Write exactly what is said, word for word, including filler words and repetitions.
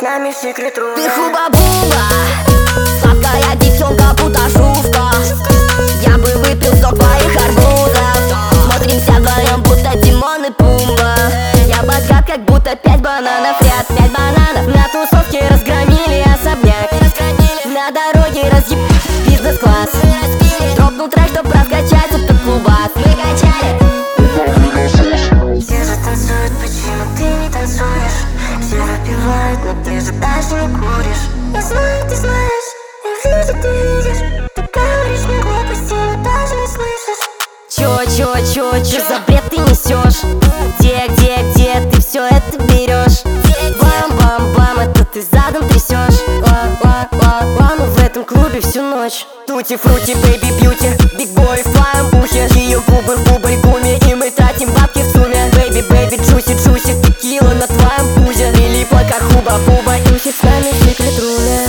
нами секрет руля. Ты хуба-буба, сладкая девчонка, будто шувка. Я бы выпил сок твоих арбузов. Смотримся вдвоем, будто Тимон и Пумба. Я богат, как будто пять бананов ряд. Пять бананов на тусовке разгромили особняк. На дороге разъеб бизнес-класс. Дропнул трек, чтоб раскачать этот клубас. Мы качали. Все же танцуют, почему ты не танцуешь? Все выпивают, но ты же даже не куришь. Я знаю, ты знаешь, я вижу, ты видишь. Ты говоришь мне глупости, но даже не слышишь. Чё, чё, чё, чё за бред ты несешь? Где, где, где ты все это берешь? Бам-бам-бам, это ты задом трясешь. Ла-ла-ла-ла, мы в этом клубе всю ночь. Тути-фрути, бэйби-бьюти, биг-бой в твоем ухе. Ее губы в бубой-гуме, и мы тратим бабки в сумме. Бэйби-бэйби, джуси-джуси, текила на твоем пузе. Прилипла как хуба-буба, ищет с нами секрет руля.